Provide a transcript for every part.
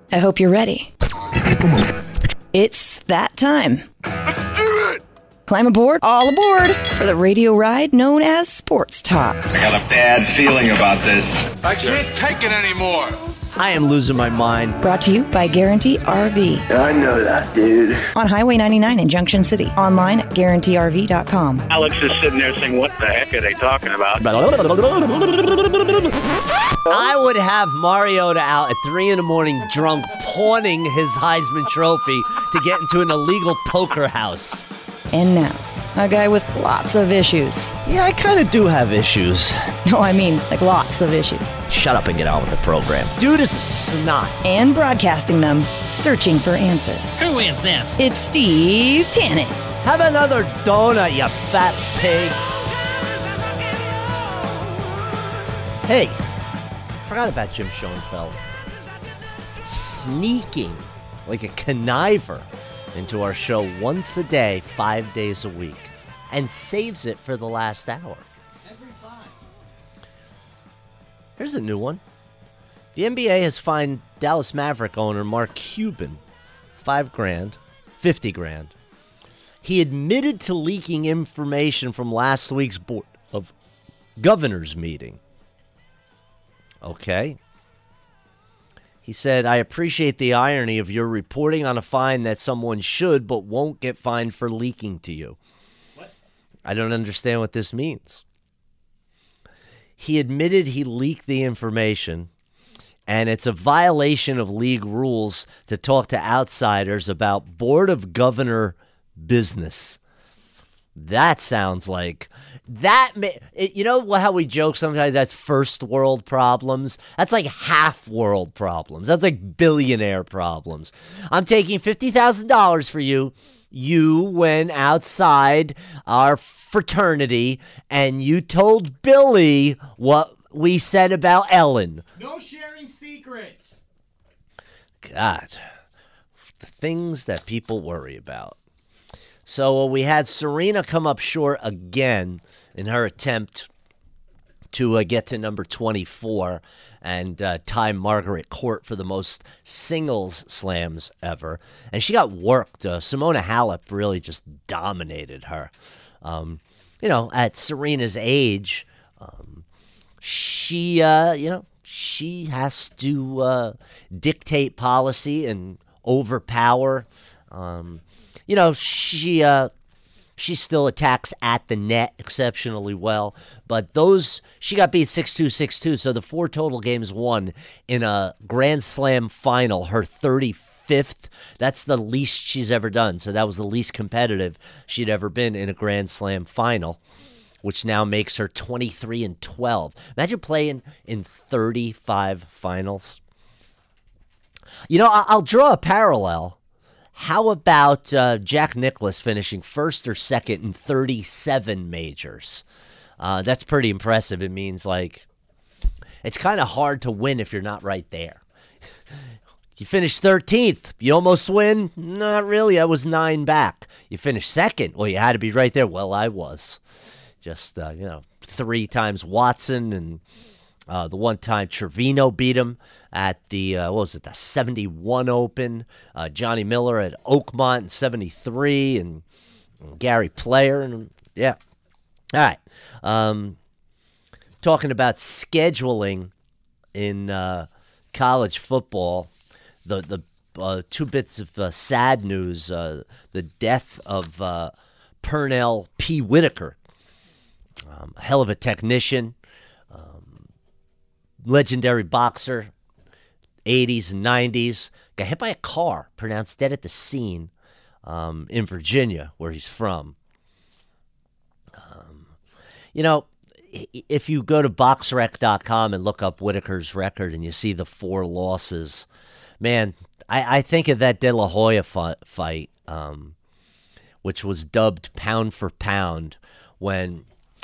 I hope you're ready. It's that time. Let's do it! Climb aboard, all aboard, for the radio ride known as Sports Talk. I got a bad feeling about this. I can't take it anymore. I am losing my mind. Brought to you by Guarantee RV. I know that, dude. On Highway 99 in Junction City. Online at GuaranteeRV.com. Alex is sitting there saying, what the heck are they talking about? I would have Mariota out at 3 a.m. drunk, pawning his Heisman Trophy to get into an illegal poker house. And now, a guy with lots of issues. Yeah, I kind of do have issues. No, I mean, like lots of issues. Shut up and get on with the program. Dude is a snot. And broadcasting them, searching for answer. Who is this? It's Steve Tannen. Have another donut, you fat pig. Hey, forgot about Jim Schoenfeld. Sneaking like a conniver into our show once a day, 5 days a week, and saves it for the last hour. Every time. Here's a new one. The NBA has fined Dallas Maverick owner Mark Cuban $5,000, $50,000. He admitted to leaking information from last week's Board of Governors meeting. Okay. He said, I appreciate the irony of your reporting on a fine that someone should but won't get fined for leaking to you. What? I don't understand what this means. He admitted he leaked the information, and it's a violation of league rules to talk to outsiders about Board of Governor business. That sounds like that. You know how we joke sometimes that's first world problems? That's like half world problems. That's like billionaire problems. I'm taking $50,000 for you. You went outside our fraternity and you told Billy what we said about Ellen. No sharing secrets. God, the things that people worry about. So we had Serena come up short again in her attempt to get to number 24 and tie Margaret Court for the most singles slams ever. And she got worked. Simona Halep really just dominated her. At Serena's age, she has to dictate policy and overpower. She still attacks at the net exceptionally well, but she got beat 6-2, 6-2, so the 4 total games won in a Grand Slam final, her 35th. That's the least she's ever done, so that was the least competitive she'd ever been in a Grand Slam final, which now makes her 23-12. Imagine playing in 35 finals. I'll draw a parallel. How about Jack Nicklaus finishing first or second in 37 majors? That's pretty impressive. It means, it's kind of hard to win if you're not right there. You finished 13th. You almost win? Not really. I was 9 back. You finished second. Well, you had to be right there. Well, I was. Just, 3 times Watson and the one time Trevino beat him at the, the 71 Open. Johnny Miller at Oakmont in 73 and Gary Player. And yeah. All right. Talking about scheduling in college football, the 2 bits of sad news, the death of Pernell P. Whitaker, a hell of a technician, legendary boxer, 80s and 90s, got hit by a car, pronounced dead at the scene in Virginia, where he's from. If you go to boxrec.com and look up Whitaker's record and you see the 4 losses, man, I think of that De La Hoya fight, which was dubbed pound for pound, when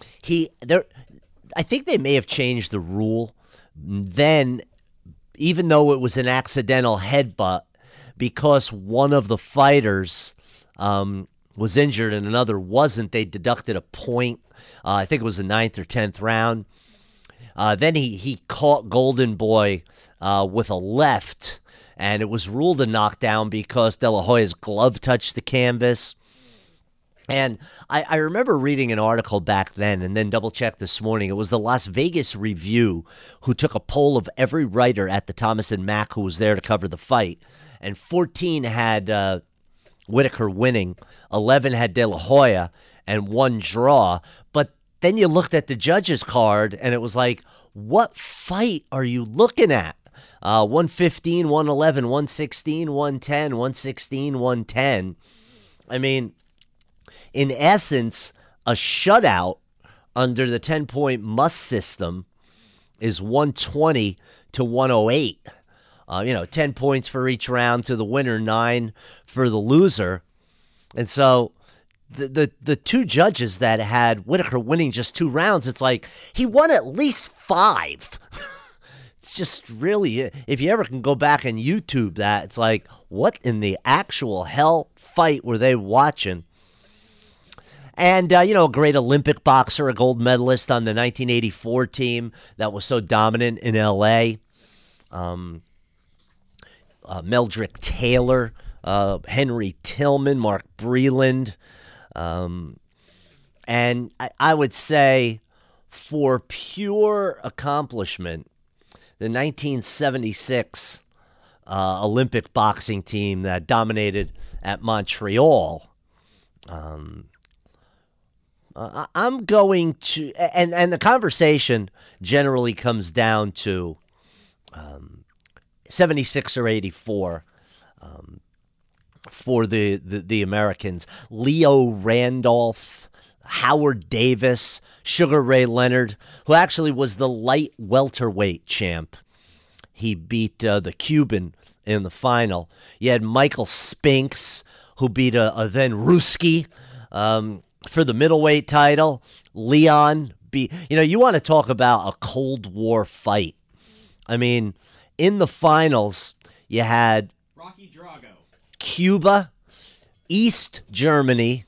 I think they may have changed the rule then, even though it was an accidental headbutt, because one of the fighters was injured and another wasn't, they deducted a point. I think it was the 9th or 10th round. Then he caught Golden Boy with a left, and it was ruled a knockdown because De La Hoya's glove touched the canvas. And I remember reading an article back then and then double-checked this morning. It was the Las Vegas Review who took a poll of every writer at the Thomas and Mack who was there to cover the fight. And 14 had Whitaker winning, 11 had De La Hoya, and 1 draw. But then you looked at the judges' card, and it was like, what fight are you looking at? 115, 111, 116, 110, 116, 110. I mean, in essence, a shutout under the 10-point must system is 120 to 108. 10 points for each round to the winner, 9 for the loser. And so the two judges that had Whitaker winning just 2 rounds, it's like he won at least 5. It's just really, if you ever can go back and YouTube that, it's like, what in the actual hell fight were they watching? And, a great Olympic boxer, a gold medalist on the 1984 team that was so dominant in L.A., Meldrick Taylor, Henry Tillman, Mark Breland. And I would say for pure accomplishment, the 1976 Olympic boxing team that dominated at Montreal, I'm going to, and the conversation generally comes down to 76 or 84 for the Americans. Leo Randolph, Howard Davis, Sugar Ray Leonard, who actually was the light welterweight champ. He beat the Cuban in the final. You had Michael Spinks, who beat a then Ruski for the middleweight title. Leon beat, you want to talk about a Cold War fight. I mean, in the finals, you had Rocky Drago, Cuba, East Germany,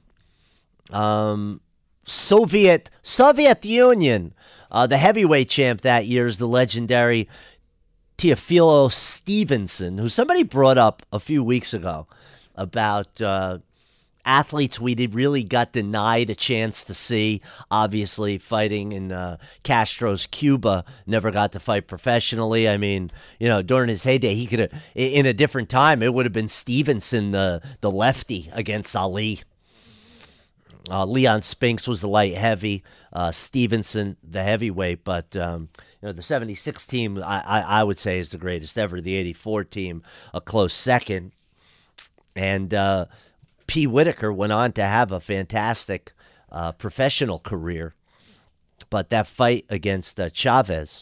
Soviet Union. The heavyweight champ that year is the legendary Teofilo Stevenson, who somebody brought up a few weeks ago about athletes we really got denied a chance to see. Obviously, fighting in Castro's Cuba, never got to fight professionally. I mean, during his heyday, he could have, in a different time, it would have been Stevenson, the lefty, against Ali. Leon Spinks was the light heavy, Stevenson the heavyweight, but the 76 team I would say is the greatest ever. The 84 team a close second, and P. Whitaker went on to have a fantastic professional career, but that fight against Chavez,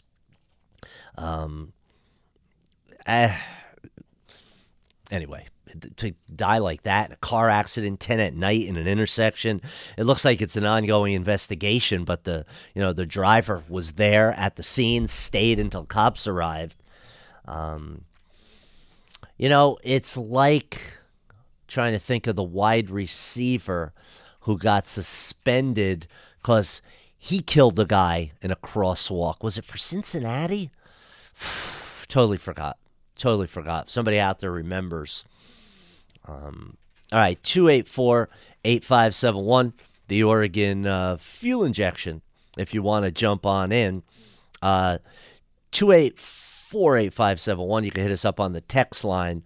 anyway. To die like that in a car accident, 10 at night in an intersection. It looks like it's an ongoing investigation, but the driver was there at the scene, stayed until cops arrived. It's like trying to think of the wide receiver who got suspended because he killed a guy in a crosswalk. Was it for Cincinnati? Totally forgot. Somebody out there remembers. All right, 284-8571, the Oregon fuel injection, if you want to jump on in. 284-8571, you can hit us up on the text line,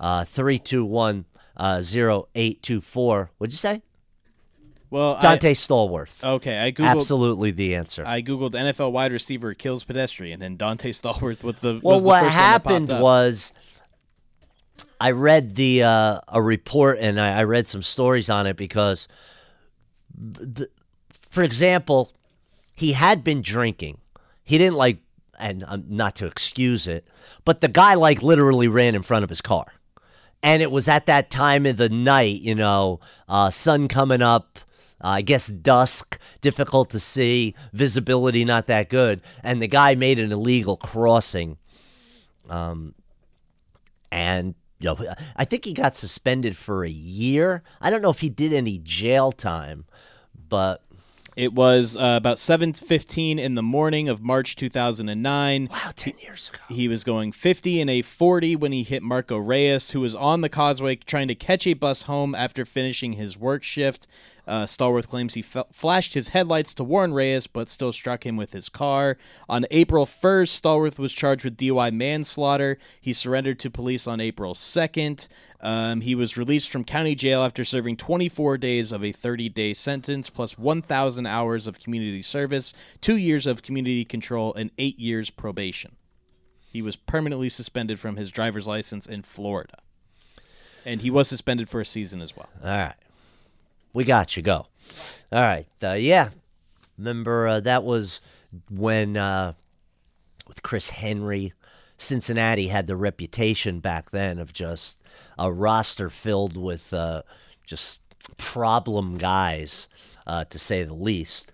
321-0824. What'd you say? Well, Dante Stallworth. Okay, I Googled. Absolutely the answer. I Googled NFL wide receiver kills pedestrian, and Dante Stallworth was the Well, was the what first happened one that popped up. was I read a report, and I read some stories on it because, for example, he had been drinking. He didn't and not to excuse it, but the guy literally ran in front of his car. And it was at that time of the night, sun coming up, I guess dusk, difficult to see, visibility not that good. And the guy made an illegal crossing. And I think he got suspended for a year. I don't know if he did any jail time, but It was about 7:15 in the morning of March 2009. Wow, 10 years ago. He was going 50 in a 40 when he hit Marco Reyes, who was on the causeway trying to catch a bus home after finishing his work shift. Stallworth claims he flashed his headlights to warn Reyes, but still struck him with his car. On April 1st, Stallworth was charged with DUI manslaughter. He surrendered to police on April 2nd. He was released from county jail after serving 24 days of a 30-day sentence, plus 1,000 hours of community service, 2 years of community control, and 8 years probation. He was permanently suspended from his driver's license in Florida. And he was suspended for a season as well. All right. We got you. Go. All right. Yeah. Remember, that was when, with Chris Henry, Cincinnati had the reputation back then of just a roster filled with just problem guys, to say the least.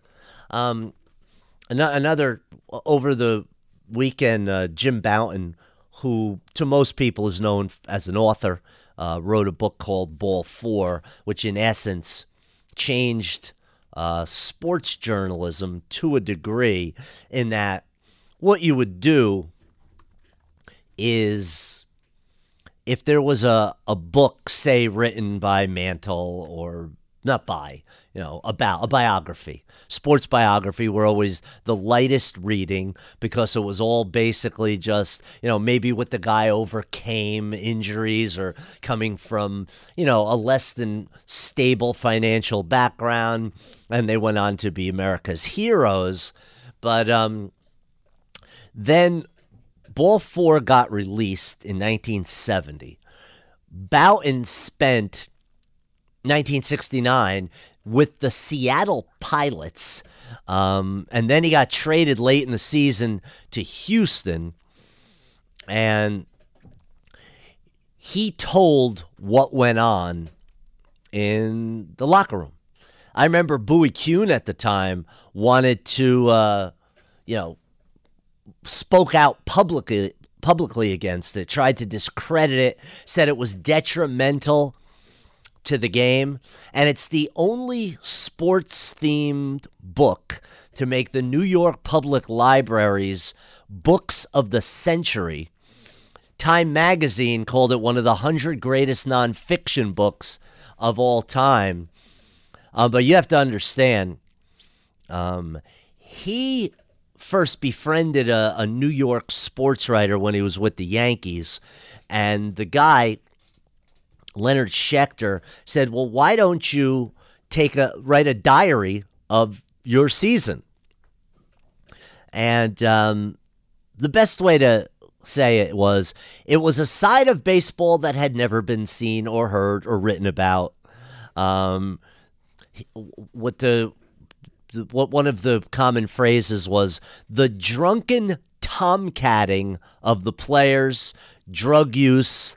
Another, over the weekend, Jim Bouton, who to most people is known as an author, wrote a book called Ball 4, which in essence changed sports journalism to a degree, in that what you would do is, if there was a book, say, written by Mantle, or not by, about a biography, sports biography were always the lightest reading, because it was all basically just, maybe what the guy overcame, injuries, or coming from, a less than stable financial background, and they went on to be America's heroes. But then Ball 4 got released in 1970. Bouton spent 1969 with the Seattle Pilots, and then he got traded late in the season to Houston, and he told what went on in the locker room. I remember Bowie Kuhn at the time wanted to, spoke out publicly against it, tried to discredit it, said it was detrimental to the game, and it's the only sports-themed book to make the New York Public Library's Books of the Century. Time magazine called it one of the 100 greatest nonfiction books of all time. But you have to understand, he first befriended a New York sports writer when he was with the Yankees, and the guy, Leonard Schechter, said, well, why don't you write a diary of your season? And the best way to say it was a side of baseball that had never been seen or heard or written about. What one of the common phrases was the drunken tomcatting of the players, drug use,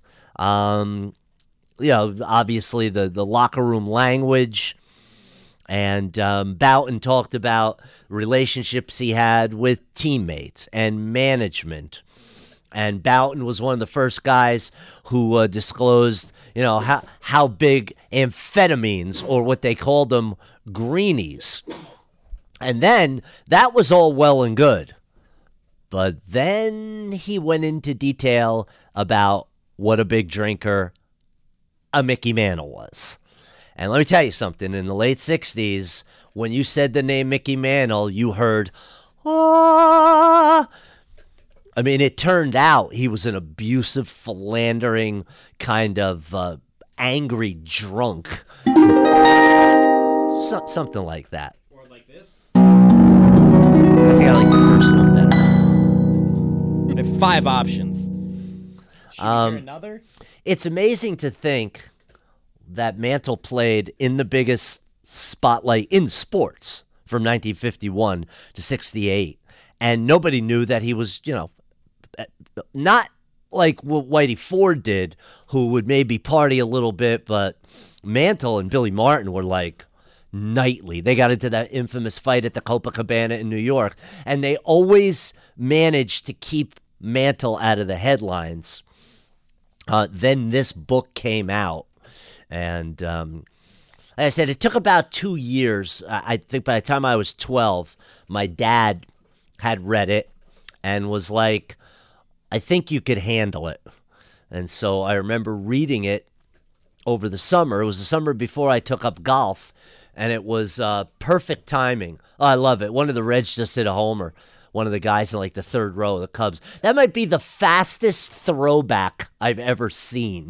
obviously the locker room language. And Bouton talked about relationships he had with teammates and management. And Bouton was one of the first guys who disclosed, how big amphetamines, or what they called them, greenies. And then that was all well and good. But then he went into detail about what a big drinker a Mickey Mantle was. And let me tell you something. In the late 60s, when you said the name Mickey Mantle, you heard, ah. I mean, it turned out he was an abusive, philandering, kind of angry drunk. Something like that. Or like this? I think I like the first one better. There are 5 options. Should we hear another? It's amazing to think that Mantle played in the biggest spotlight in sports from 1951 to 68, and nobody knew that he was, not like what Whitey Ford did, who would maybe party a little bit, but Mantle and Billy Martin were like nightly. They got into that infamous fight at the Copacabana in New York, and they always managed to keep Mantle out of the headlines. Then this book came out, and like I said, it took about 2 years. I think by the time I was 12, my dad had read it and was like, I think you could handle it. And so I remember reading it over the summer. It was the summer before I took up golf, and it was perfect timing. Oh, I love it. One of the Reds just hit a homer. One of the guys in like the third row of the Cubs. That might be the fastest throwback I've ever seen.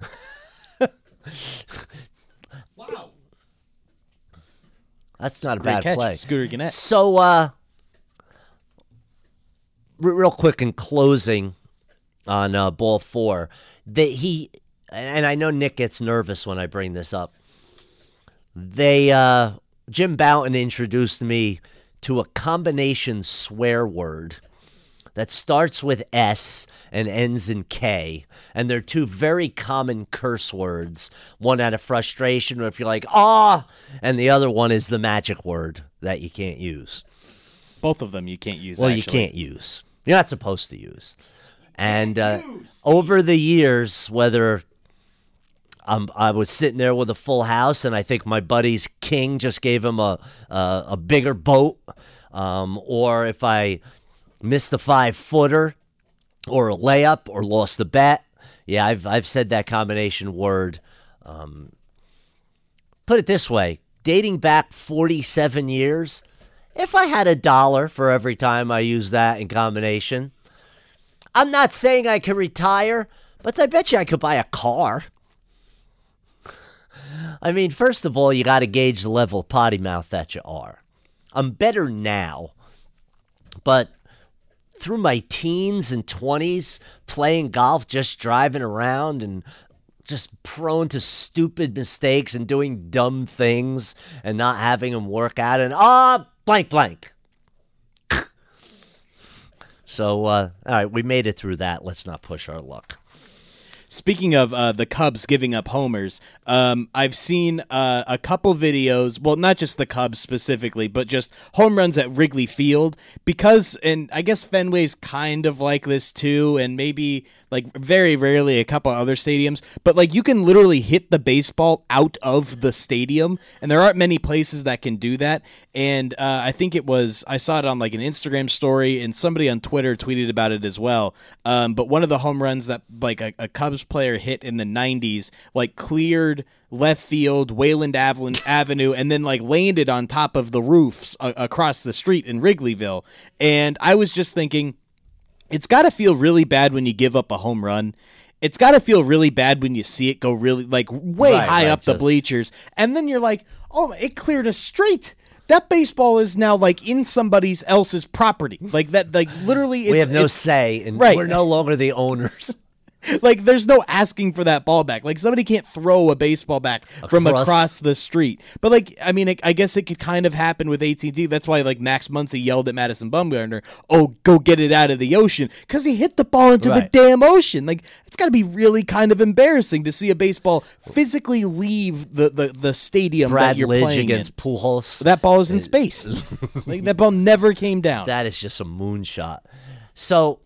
Wow. That's not a Great bad catch, play. Scooter Gannett. So, real quick in closing on ball 4, and I know Nick gets nervous when I bring this up. Jim Bouton introduced me to a combination swear word that starts with S and ends in K. And they're two very common curse words. One out of frustration, or if you're like, and the other one is the magic word that you can't use. Both of them you can't use, Well, actually. you can't use. You're not supposed to use. And over the years, whether I was sitting there with a full house, and I think my buddy's king just gave him a bigger boat, or if I missed a 5-footer or a layup or lost a bet, yeah, I've said that combination word. Put it this way, dating back 47 years, if I had $1 for every time I use that in combination, I'm not saying I could retire, but I bet you I could buy a car. I mean, first of all, you got to gauge the level of potty mouth that you are. I'm better now, but through my teens and 20s, playing golf, just driving around and just prone to stupid mistakes and doing dumb things and not having them work out and, blank. So, all right, we made it through that. Let's not push our luck. Speaking of the Cubs giving up homers, I've seen a couple videos, well, not just the Cubs specifically, but just home runs at Wrigley Field, because, and I guess Fenway's kind of like this too, and maybe like very rarely a couple other stadiums, but like you can literally hit the baseball out of the stadium, and there aren't many places that can do that. And I think I saw it on like an Instagram story, and somebody on Twitter tweeted about it as well. But one of the home runs that like a Cubs player hit in the 90s, like cleared left field, Wayland Avenue, and then like landed on top of the roofs across the street in Wrigleyville. And I was just thinking, it's got to feel really bad when you give up a home run. It's got to feel really bad when you see it go really like way high up the bleachers. And then you're like, oh, it cleared a straight. That baseball is now like in somebody else's property. Like that, like literally We have no say, and right. we're no longer the owners. Like, there's no asking for that ball back. Like, somebody can't throw a baseball back from across the street. But, like, I mean, I guess it could kind of happen with AT&T. That's why, like, Max Muncy yelled at Madison Bumgarner, oh, go get it out of the ocean, because he hit the ball into the damn ocean. Like, it's got to be really kind of embarrassing to see a baseball physically leave the stadium Brad that you're Lidge playing against in. Pujols. That ball is in space. Like, that ball never came down. That is just a moonshot. So,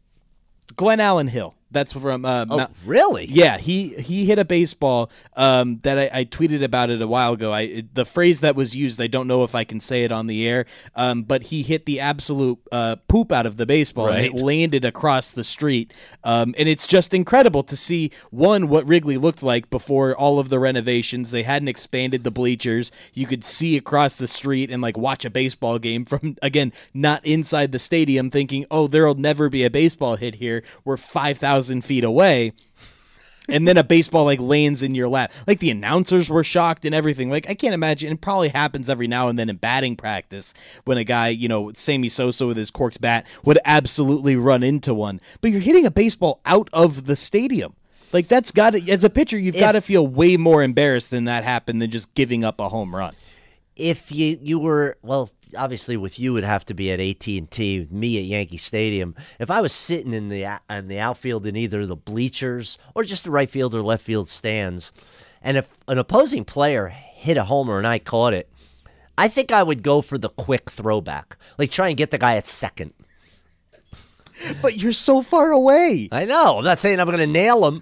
Glenn Allen Hill. That's from really? Yeah, he hit a baseball that I tweeted about it a while ago. The phrase that was used, I don't know if I can say it on the air, but he hit the absolute poop out of the baseball, and it landed across the street. And it's just incredible to see, one, what Wrigley looked like before all of the renovations. They hadn't expanded the bleachers. You could see across the street and like watch a baseball game from, again, not inside the stadium, thinking, oh, there'll never be a baseball hit here. We're 5,000 feet away, and then a baseball like lands in your lap. Like the announcers were shocked and everything. Like I can't imagine. It probably happens every now and then in batting practice when a guy, Sammy Sosa with his corked bat would absolutely run into one. But you're hitting a baseball out of the stadium. Like that's got to, as a pitcher, you've got to feel way more embarrassed than that happened than just giving up a home run. If you were, well, obviously with you it'd have to be at AT&T, me at Yankee Stadium. If I was sitting in the outfield in either the bleachers or just the right field or left field stands, and if an opposing player hit a homer and I caught it, I think I would go for the quick throwback. Like try and get the guy at second. But you're so far away. I know. I'm not saying I'm going to nail him.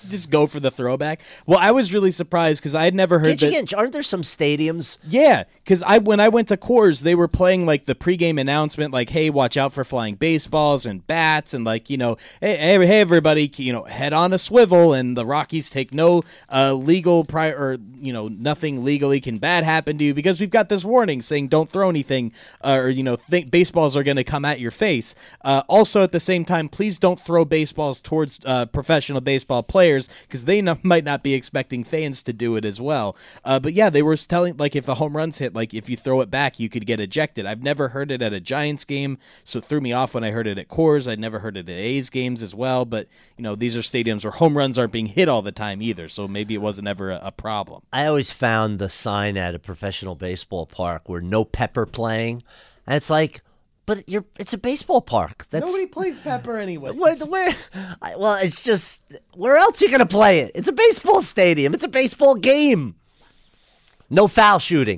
Just go for the throwback. Well, I was really surprised because I had never heard that. Aren't there some stadiums? Yeah, because when I went to Coors, they were playing like the pregame announcement, like, "Hey, watch out for flying baseballs and bats," and like, hey, everybody, head on a swivel, and the Rockies take no legal nothing legally can bad happen to you because we've got this warning saying don't throw anything, or think baseballs are going to come at your face. Also, at the same time, please don't throw baseballs towards professional baseball players because they might not be expecting fans to do it as well. But yeah, they were telling, like, if a home run's hit, like if you throw it back, you could get ejected. I've never heard it at a Giants game, so it threw me off when I heard it at Coors. I'd never heard it at A's games as well. But these are stadiums where home runs aren't being hit all the time either, so maybe it wasn't ever a problem. I always found the sign at a professional baseball park where no pepper playing, and it's like, but it's a baseball park. Nobody plays pepper anyway. Well, it's just, where else are you going to play it? It's a baseball stadium. It's a baseball game. No foul shooting,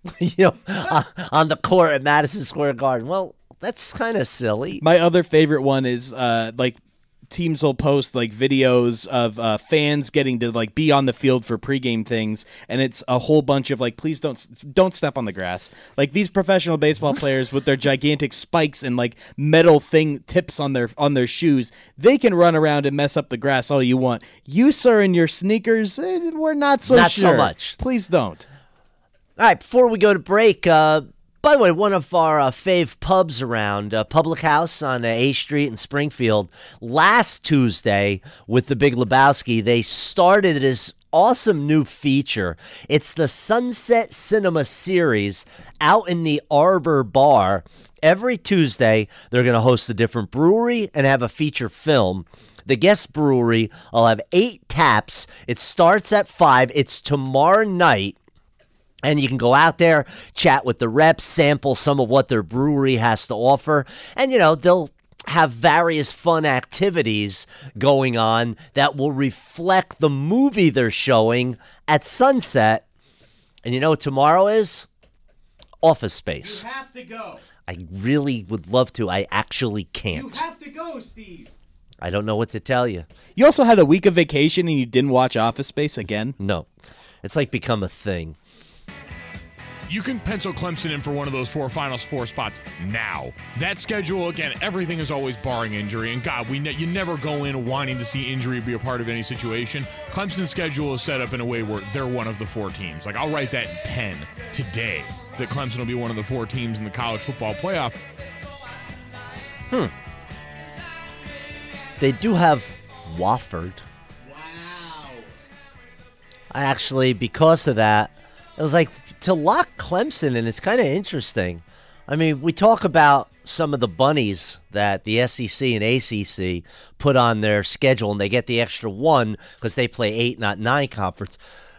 on the court at Madison Square Garden. Well, that's kind of silly. My other favorite one is teams will post like videos of fans getting to like be on the field for pregame things, and it's a whole bunch of like, please don't step on the grass. Like these professional baseball players with their gigantic spikes and like metal tips on their shoes, they can run around and mess up the grass all you want. You, sir, in your sneakers, we're not so sure. So much. Please don't. All right, before we go to break, by the way, one of our fave pubs around, Public House on A Street in Springfield, last Tuesday with the Big Lebowski, they started this awesome new feature. It's the Sunset Cinema series out in the Arbor Bar. Every Tuesday, they're going to host a different brewery and have a feature film. The guest brewery will have 8 taps. It starts at 5. It's tomorrow night. And you can go out there, chat with the reps, sample some of what their brewery has to offer. And, they'll have various fun activities going on that will reflect the movie they're showing at Sunset. And you know what tomorrow is? Office Space. You have to go. I really would love to. I actually can't. You have to go, Steve. I don't know what to tell you. You also had a week of vacation and you didn't watch Office Space again? No. It's like become a thing. You can pencil Clemson in for one of those 4 Finals 4 spots now. That schedule, again, everything is always barring injury. And God, you never go in wanting to see injury be a part of any situation. Clemson's schedule is set up in a way where they're one of the 4 teams. Like, I'll write that in pen today, that Clemson will be one of the 4 teams in the college football playoff. They do have Wofford. Wow. I actually, because of that, it was like, to lock Clemson in is kind of interesting. I mean, we talk about some of the bunnies that the SEC and ACC put on their schedule, and they get the extra 1 because they play 8, not 9 conference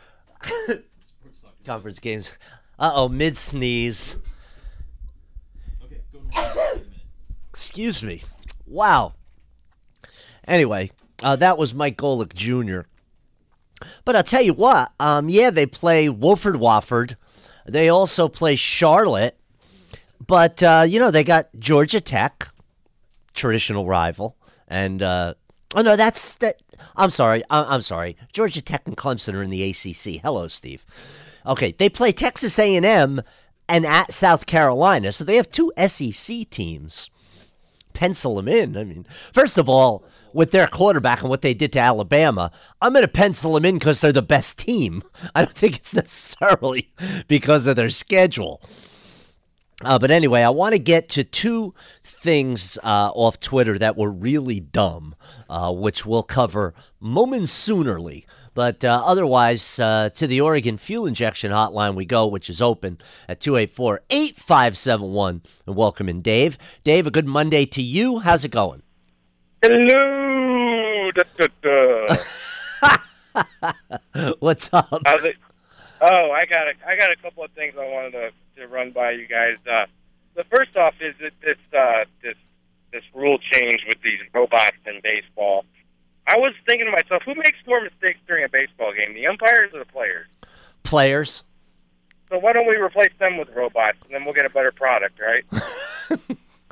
games. Mid-sneeze. Okay, go in a minute. Excuse me. Wow. Anyway, that was Mike Golick Jr. But I'll tell you what, they play Wofford. They also play Charlotte. But, they got Georgia Tech, traditional rival. And, I'm sorry. Georgia Tech and Clemson are in the ACC. Hello, Steve. Okay, they play Texas A&M and at South Carolina. So they have 2 SEC teams. Pencil them in. I mean, first of all, with their quarterback and what they did to Alabama, I'm going to pencil them in because they're the best team. I don't think it's necessarily because of their schedule. But anyway, I want to get to 2 things off Twitter that were really dumb, which we'll cover momentarily. But otherwise, to the Oregon Fuel Injection Hotline we go, which is open at 284-8571. And welcome in, Dave. Dave, a good Monday to you. How's it going? Hello. What's up? How's it? Oh, I got a couple of things I wanted to run by you guys. The first off is that this rule change with these robots in baseball. I was thinking to myself, who makes more mistakes during a baseball game, the umpires or the players? Players. So why don't we replace them with robots, and then we'll get a better product, right?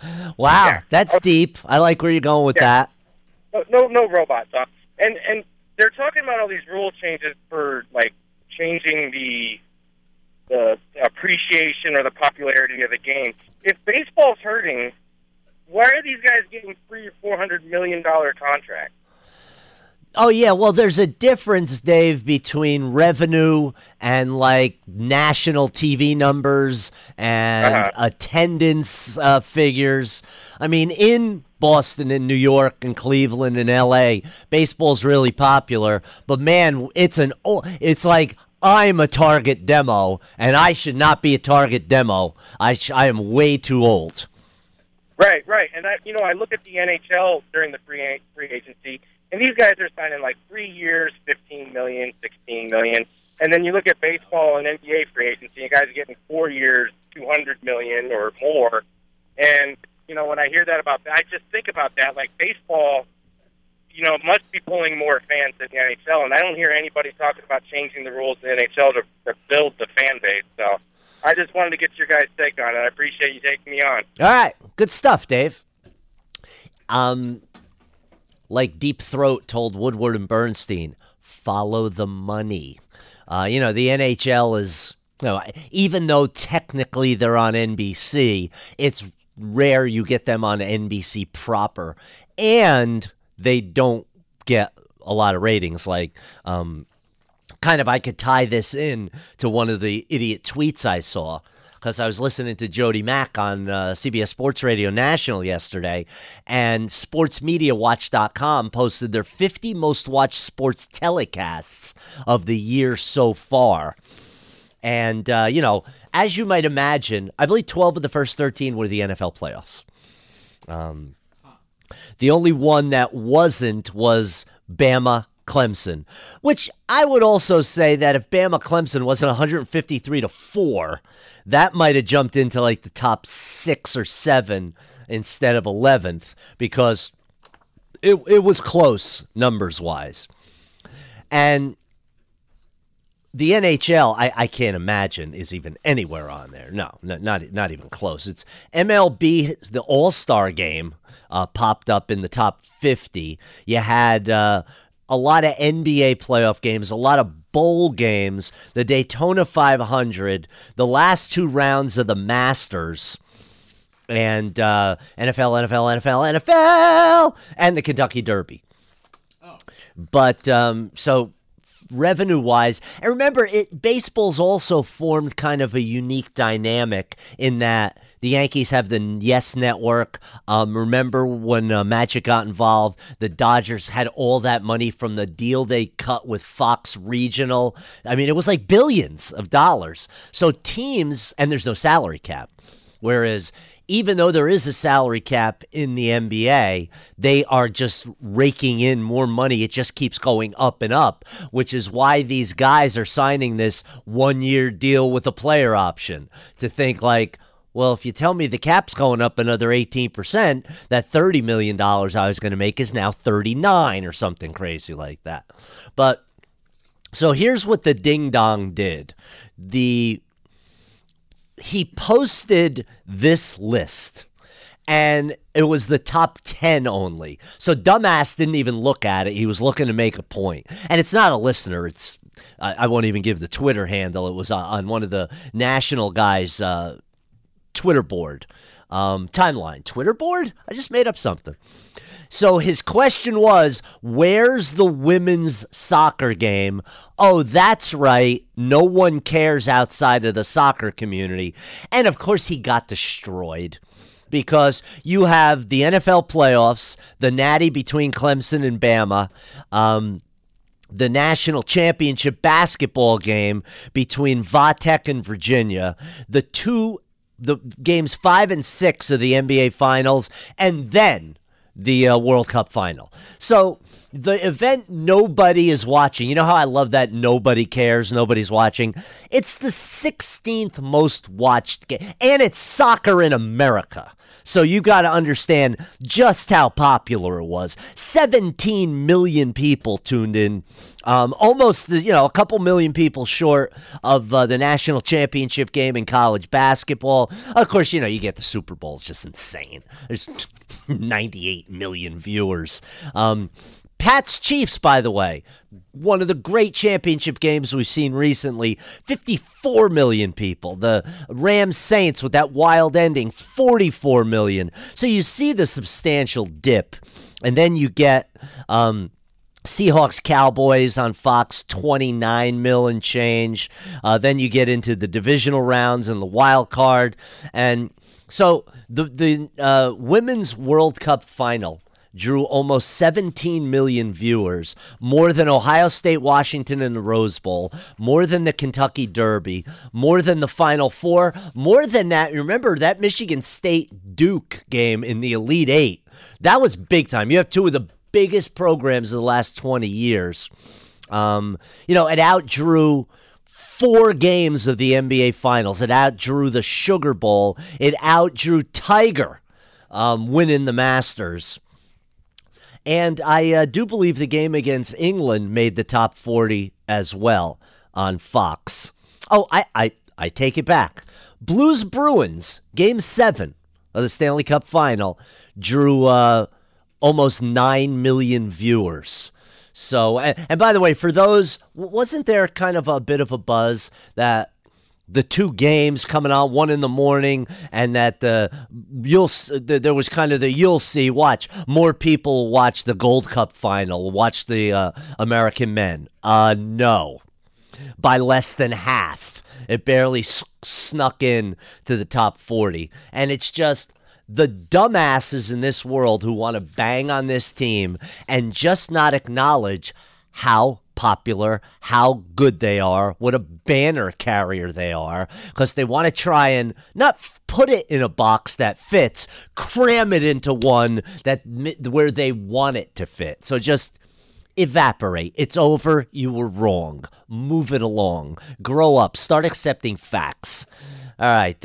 Wow, Yeah. that's deep. I like where you're going with that. No robots. And they're talking about all these rule changes for like changing the appreciation or the popularity of the game. If baseball's hurting, why are these guys getting $300 or $400 million contracts? Oh, yeah. Well, there's a difference, Dave, between revenue and like national TV numbers and attendance figures. I mean, in Boston and New York and Cleveland and LA, baseball's really popular. But, man, it's like I'm a target demo, and I should not be a target demo. I am way too old. Right. And, I look at the NHL during the free agency, and these guys are signing like 3 years, $15 million, $16 million. And then you look at baseball and NBA free agency, and guys are getting 4 years, $200 million or more. And, when I hear that about that, I just think about that. Like baseball, must be pulling more fans than the NHL. And I don't hear anybody talking about changing the rules in the NHL to build the fan base. So I just wanted to get your guys' take on it. I appreciate you taking me on. All right. Good stuff, Dave. Like Deep Throat told Woodward and Bernstein, follow the money. The NHL is, even though technically they're on NBC, it's rare you get them on NBC proper. And they don't get a lot of ratings. Like, I could tie this in to one of the idiot tweets I saw, because I was listening to Jody Mack on CBS Sports Radio National yesterday, and SportsMediaWatch.com posted their 50 most watched sports telecasts of the year so far. And, as you might imagine, I believe 12 of the first 13 were the NFL playoffs. The only one that wasn't was Bama-Clemson, which I would also say that if Bama-Clemson wasn't 153-4, that might have jumped into like the top 6 or 7 instead of 11th, because it was close numbers-wise. And the NHL, I can't imagine, is even anywhere on there. No, not even close. It's MLB, the All-Star Game, popped up in the top 50. You had a lot of NBA playoff games, a lot of bowl games, the Daytona 500, the last 2 rounds of the Masters, and NFL, and the Kentucky Derby. Oh. But so revenue-wise, and remember, baseball's also formed kind of a unique dynamic in that the Yankees have the Yes Network. Remember when Magic got involved, the Dodgers had all that money from the deal they cut with Fox Regional. I mean, it was like billions of dollars. So teams, and there's no salary cap, whereas even though there is a salary cap in the NBA, they are just raking in more money. It just keeps going up and up, which is why these guys are signing this 1-year deal with a player option to think like, well, if you tell me the cap's going up another 18%, that $30 million I was going to make is now 39 or something crazy like that. But so here's what the Ding Dong did. He posted this list, and it was the top 10 only. So dumbass didn't even look at it. He was looking to make a point. And it's not a listener. It's I won't even give the Twitter handle. It was on one of the national guys' Twitter board. Timeline. Twitter board? I just made up something. So his question was, where's the women's soccer game? Oh, that's right. No one cares outside of the soccer community. And, of course, he got destroyed because you have the NFL playoffs, the natty between Clemson and Bama, the national championship basketball game between Vatech and Virginia, the games 5 and 6 of the NBA Finals, and then the World Cup final. So the event nobody is watching. You know how I love that nobody cares, nobody's watching? It's the 16th most watched game, and it's soccer in America. So you got to understand just how popular it was. 17 million people tuned in. Almost, a couple million people short of the national championship game in college basketball. Of course, you get the Super Bowl. It's just insane. There's 98 million viewers. Pats Chiefs, by the way, one of the great championship games we've seen recently. 54 million people. The Rams Saints with that wild ending, 44 million. So you see the substantial dip, and then you get Seahawks Cowboys on Fox, 29 mil and change. Then you get into the divisional rounds and the wild card, and so the Women's World Cup final drew almost 17 million viewers, more than Ohio State, Washington, and the Rose Bowl, more than the Kentucky Derby, more than the Final Four, more than that. Remember that Michigan State Duke game in the Elite Eight? That was big time. You have two of the biggest programs of the last 20 years. It outdrew 4 games of the NBA Finals. It outdrew the Sugar Bowl. It outdrew Tiger winning the Masters. And I do believe the game against England made the top 40 as well on Fox. Oh, I take it back. Blues Bruins, Game 7 of the Stanley Cup Final, drew almost 9 million viewers. So, and by the way, for those, wasn't there kind of a bit of a buzz that the 2 games coming on, 1 in the morning, and that there was kind of the you'll see, watch, more people watch the Gold Cup final, watch the American men. No, by less than half. It barely snuck in to the top 40. And it's just the dumbasses in this world who want to bang on this team and just not acknowledge how popular, how good they are, what a banner carrier they are, because they want to try and not put it in a box that fits, cram it into one where they want it to fit. So just evaporate. It's over. You were wrong. Move it along. Grow up. Start accepting facts. All right,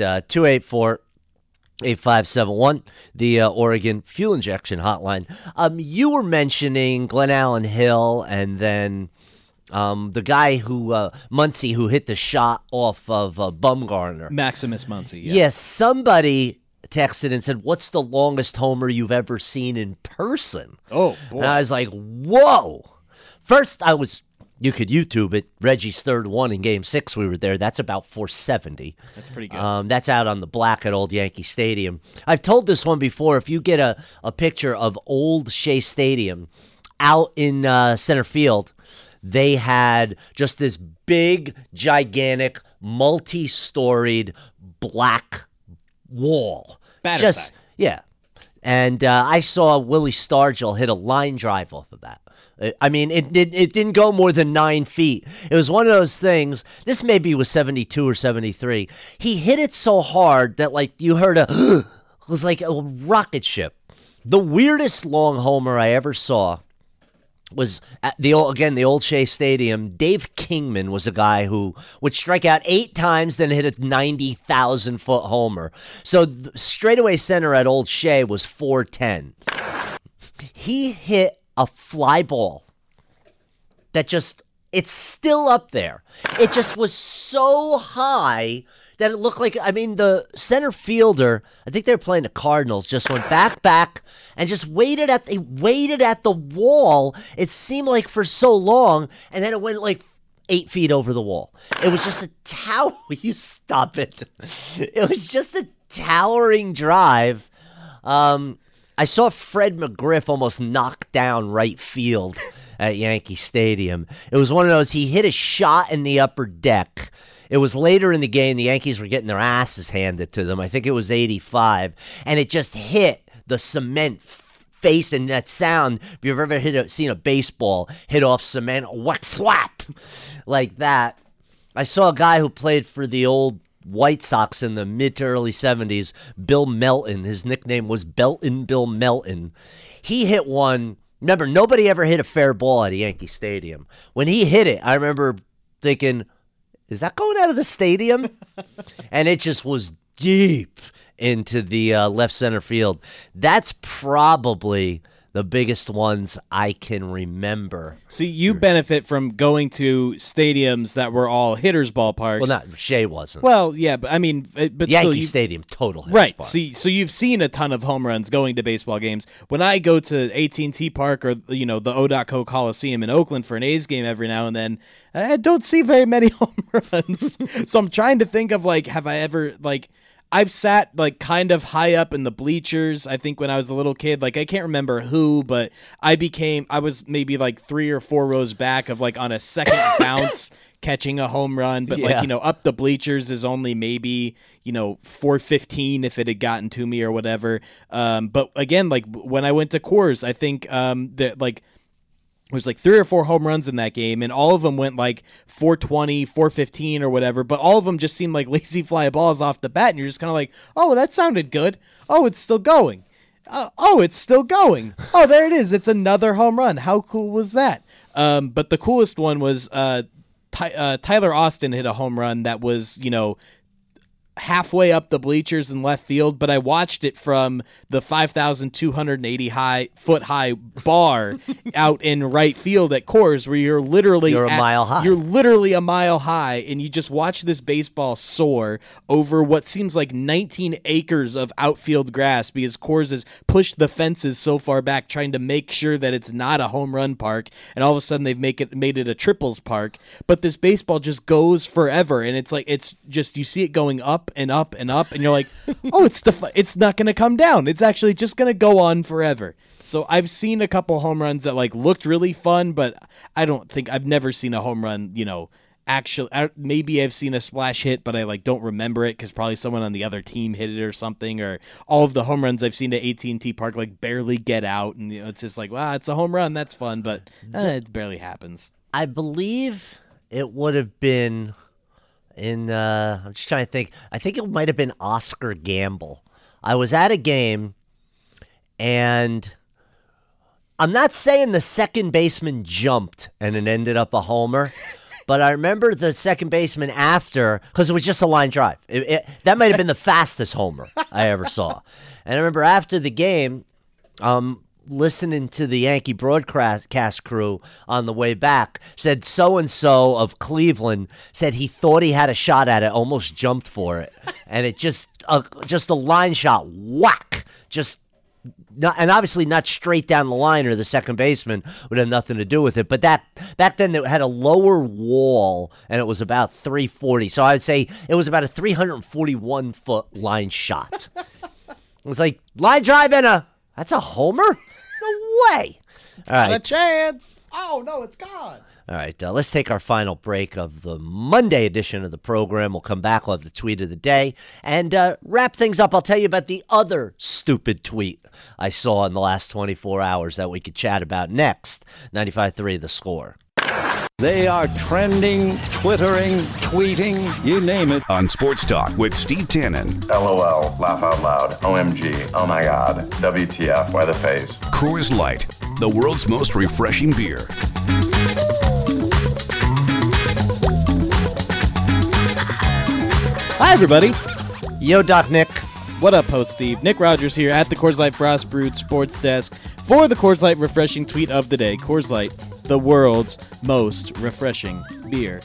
284-8571, the Oregon Fuel Injection Hotline. You were mentioning Glenn Allen Hill, and then the guy Muncy, who hit the shot off of Bumgarner. Maximus Muncy, yes. Yes, somebody texted and said, what's the longest homer you've ever seen in person? Oh, boy. And I was like, whoa. First, you could YouTube it. Reggie's third one in Game 6, we were there. That's about 470. That's pretty good. That's out on the black at Old Yankee Stadium. I've told this one before. If you get a picture of Old Shea Stadium out in center field, they had just this big, gigantic, multi-storied black wall. Just, yeah. And I saw Willie Stargell hit a line drive off of that. I mean, it didn't go more than 9 feet. It was one of those things. This maybe was 72 or 73. He hit it so hard that, like, you heard it was like a rocket ship. The weirdest long homer I ever saw was at the Old Shea Stadium. Dave Kingman was a guy who would strike out 8 times, then hit a 90,000-foot homer. So straightaway center at Old Shea was 410. He hit a fly ball that it's still up there. It just was so high that it looked like, the center fielder, I think they were playing the Cardinals, just went back, and just waited at the wall. It seemed like for so long, and then it went like 8 feet over the wall. It was just a tower. You stop it. It was just a towering drive. I saw Fred McGriff almost knock down right field at Yankee Stadium. It was one of those, he hit a shot in the upper deck. It was later in the game. The Yankees were getting their asses handed to them. I think it was 85. And it just hit the cement face, and that sound, if you've ever seen a baseball hit off cement, whack, thwap, like that. I saw a guy who played for the old White Sox in the mid to early 70s, Bill Melton. His nickname was Belton Bill Melton. He hit one. Remember, nobody ever hit a fair ball at Yankee Stadium. When he hit it, I remember thinking, is that going out of the stadium? And it just was deep into the left center field. That's probably the biggest ones I can remember. See, you benefit from going to stadiums that were all hitters' ballparks. Well, not Shea wasn't. Well, yeah, but I mean, but Yankee still, Stadium, total hitters right? park. See, so you've seen a ton of home runs going to baseball games. When I go to AT&T Park or the O.Co Coliseum in Oakland for an A's game every now and then, I don't see very many home runs. So I'm trying to think of have I ever I've sat kind of high up in the bleachers. I think when I was a little kid, I can't remember who, but I was maybe 3 or 4 rows back of on a second bounce catching a home run. But up the bleachers is only maybe, 415 if it had gotten to me or whatever. But again, when I went to Coors, I think that it was 3 or 4 home runs in that game, and all of them went 420, 415 or whatever, but all of them just seemed like lazy fly balls off the bat, and you're just kind of oh, that sounded good. Oh, it's still going. Oh, it's still going. Oh, there it is. It's another home run. How cool was that? But the coolest one was Tyler Austin hit a home run that was, halfway up the bleachers in left field, but I watched it from the 5,280 foot high bar out in right field at Coors, where you're a mile high. You're literally a mile high, and you just watch this baseball soar over what seems like 19 acres of outfield grass because Coors has pushed the fences so far back, trying to make sure that it's not a home run park, and all of a sudden they've made it a triples park. But this baseball just goes forever, and it's just you see it going up and up and up, and you're like, oh, it's not going to come down. It's actually just going to go on forever. So I've seen a couple home runs that looked really fun, but I've never seen a home run, actually. Maybe I've seen a splash hit, but I don't remember it because probably someone on the other team hit it or something. Or all of the home runs I've seen at AT&T Park barely get out, and it's just wow, it's a home run, that's fun, but it barely happens. I believe it would have been I'm just trying to think. I think it might have been Oscar Gamble. I was at a game, and I'm not saying the second baseman jumped and it ended up a homer, but I remember the second baseman after, because it was just a line drive. That might have been the fastest homer I ever saw. And I remember after the game, listening to the Yankee broadcast crew on the way back, said so-and-so of Cleveland said he thought he had a shot at it, almost jumped for it. And it just a line shot, whack, and obviously not straight down the line, or the second baseman would have nothing to do with it. But back then it had a lower wall, and it was about 340. So I would say it was about a 341-foot line shot. It was line drive and that's a homer? No way. It's got a chance. Oh, no, it's gone. All right, let's take our final break of the Monday edition of the program. We'll come back. We'll have the tweet of the day and wrap things up. I'll tell you about the other stupid tweet I saw in the last 24 hours that we could chat about next. 95.3 The Score. They are trending, twittering, tweeting, you name it. On Sports Talk with Steve Tannen. LOL, laugh out loud, OMG, oh my god, WTF, why the face. Coors Light, the world's most refreshing beer. Hi, everybody. Yo, Doc Nick. What up, host Steve? Nick Rogers here at the Coors Light Frost Brewed Sports Desk for the Coors Light Refreshing Tweet of the Day. Coors Light, the world's most refreshing beer.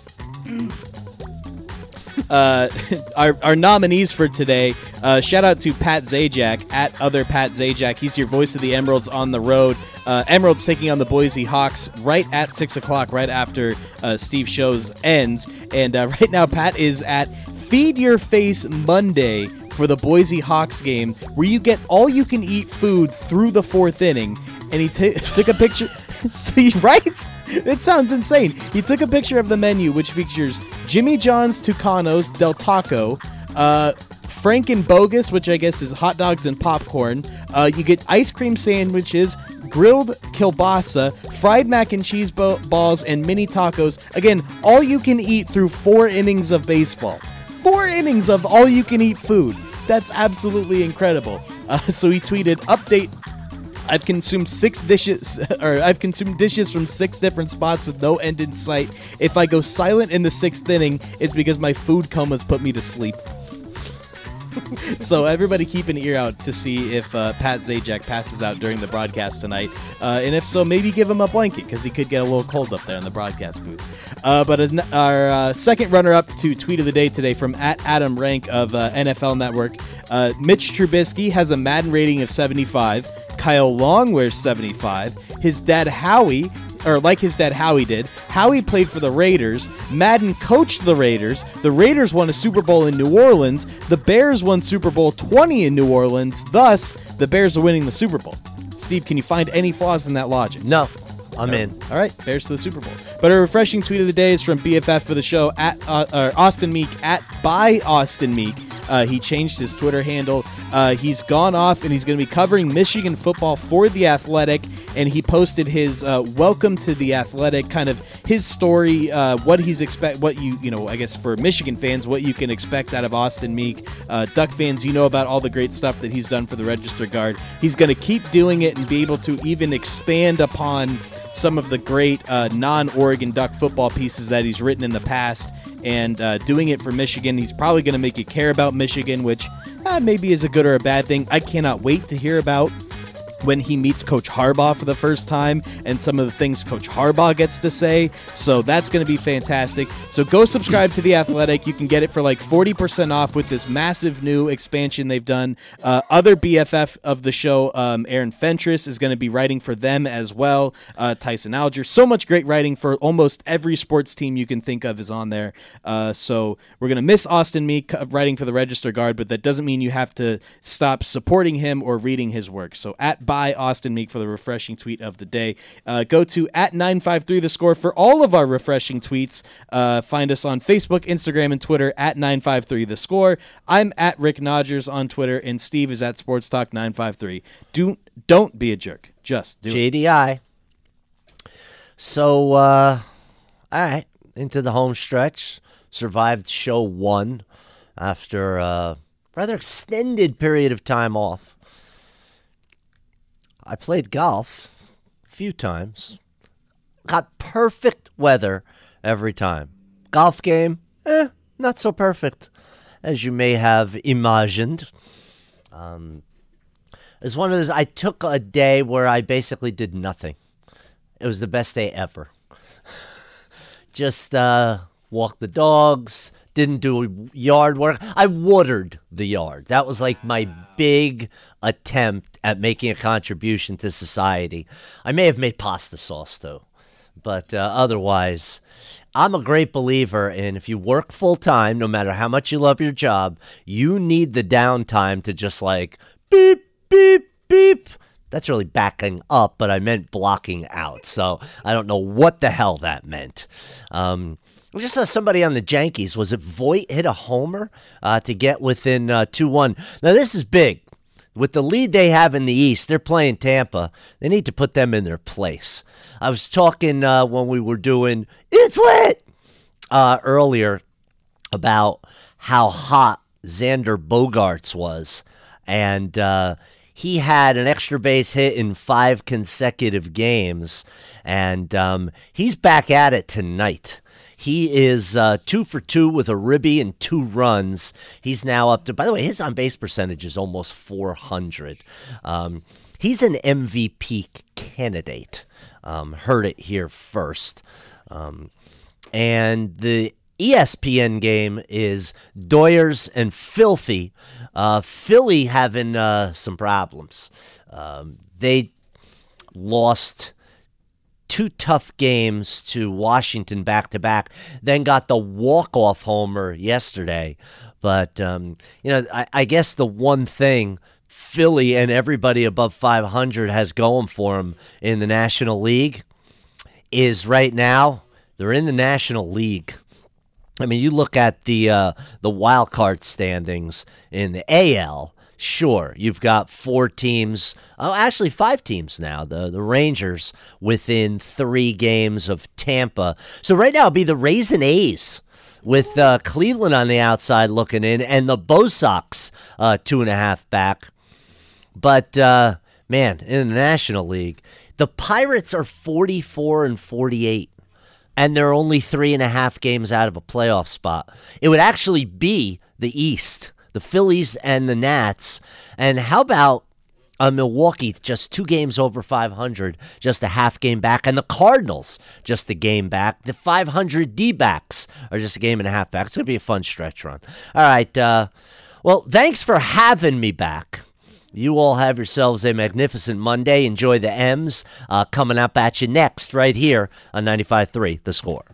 Our nominees for today, shout out to Pat Zajac, at other Pat Zajac. He's your voice of the Emeralds on the road. Emeralds taking on the Boise Hawks right at 6 o'clock, right after Steve's shows ends. And right now, Pat is at Feed Your Face Monday for the Boise Hawks game, where you get all-you-can-eat food through the fourth inning. And he took a picture. Right? It sounds insane. He took a picture of the menu, which features Jimmy John's Tucanos Del Taco, Franken Bogus, which I guess is hot dogs and popcorn. You get ice cream sandwiches, grilled kielbasa, fried mac and cheese balls, and mini tacos. Again, all you can eat through 4 innings of baseball. 4 innings of all-you-can-eat food. That's absolutely incredible. So he tweeted, update, I've consumed 6 dishes, or I've consumed dishes from 6 different spots with no end in sight. If I go silent in the 6th inning, it's because my food coma's put me to sleep. So everybody keep an ear out to see if Pat Zajac passes out during the broadcast tonight. And if so, maybe give him a blanket because he could get a little cold up there in the broadcast booth. But our second runner-up to Tweet of the Day today from @Adam Rank of NFL Network, Mitch Trubisky has a Madden rating of 75. Kyle Long wears 75. His dad Howie, or like his dad Howie did, Howie played for the Raiders. Madden coached the Raiders. The Raiders won a Super Bowl in New Orleans. The Bears won Super Bowl 20 in New Orleans. Thus, the Bears are winning the Super Bowl. Steve, can you find any flaws in that logic? No. I'm in. All right, Bears to the Super Bowl. But a refreshing tweet of the day is from BFF for the show, Austin Meek, @by Austin Meek. He changed his Twitter handle. He's gone off and he's going to be covering Michigan football for The Athletic. And he posted his welcome to The Athletic, kind of his story, what he's I guess for Michigan fans, what you can expect out of Austin Meek. Duck fans, you know about all the great stuff that he's done for the Register Guard. He's going to keep doing it and be able to even expand upon some of the great non-Oregon Duck football pieces that he's written in the past, and doing it for Michigan. He's probably going to make you care about Michigan, which maybe is a good or a bad thing. I cannot wait to hear about when he meets Coach Harbaugh for the first time and some of the things Coach Harbaugh gets to say. So that's going to be fantastic. So go subscribe to The Athletic. You can get it for like 40% off with this massive new expansion they've done. Other BFF of the show, Aaron Fentress, is going to be writing for them as well. Tyson Alger. So much great writing for almost every sports team you can think of is on there. So we're going to miss Austin Meek writing for the Register Guard, but that doesn't mean you have to stop supporting him or reading his work. So by Austin Meek for the refreshing tweet of the day. Go to @953thescore for all of our refreshing tweets. Find us on Facebook, Instagram, and Twitter @953thescore. I'm @Rick Nodgers on Twitter, and Steve is @SportsTalk953. Don't be a jerk. Just do it. JDI. So, all right, into the home stretch. Survived show 1 after a rather extended period of time off. I played golf a few times. Got perfect weather every time. Golf game, not so perfect, as you may have imagined. It's one of those, I took a day where I basically did nothing. It was the best day ever. Just walked the dogs, didn't do yard work. I watered the yard. That was like my big attempt at making a contribution to society. I may have made pasta sauce, too. But otherwise, I'm a great believer in if you work full-time, no matter how much you love your job, you need the downtime to just like beep, beep, beep. That's really backing up, but I meant blocking out. So I don't know what the hell that meant. I just saw somebody on the Yankees. Was it Voit hit a homer to get within 2-1? Now, this is big. With the lead they have in the East, they're playing Tampa. They need to put them in their place. I was talking when we were doing It's Lit earlier about how hot Xander Bogaerts was. And he had an extra base hit in 5 consecutive games. And he's back at it tonight. He is 2 for 2 with a ribby and 2 runs. He's now up to, by the way, his on-base percentage is almost 400. He's an MVP candidate. Heard it here first. And the ESPN game is Doyers and Filthy. Philly having some problems. They lost 2 tough games to Washington back-to-back, then got the walk-off homer yesterday. But, I guess the one thing Philly and everybody above 500 has going for them in the National League is right now they're in the National League. I mean, you look at the wild card standings in the AL. Sure, you've got 4 teams, actually 5 teams now, the Rangers within 3 games of Tampa. So right now it'll be the Rays and A's with Cleveland on the outside looking in and the Bo Sox 2.5 back. But, man, in the National League, the Pirates are 44-48, and they're only 3.5 games out of a playoff spot. It would actually be the East the Phillies and the Nats. And how about Milwaukee, just 2 games over 500, just a half game back. And the Cardinals, just a game back. The 500 D-backs are just a game and a half back. It's going to be a fun stretch run. All right. Well, thanks for having me back. You all have yourselves a magnificent Monday. Enjoy the M's coming up at you next right here on 95.3 The Score.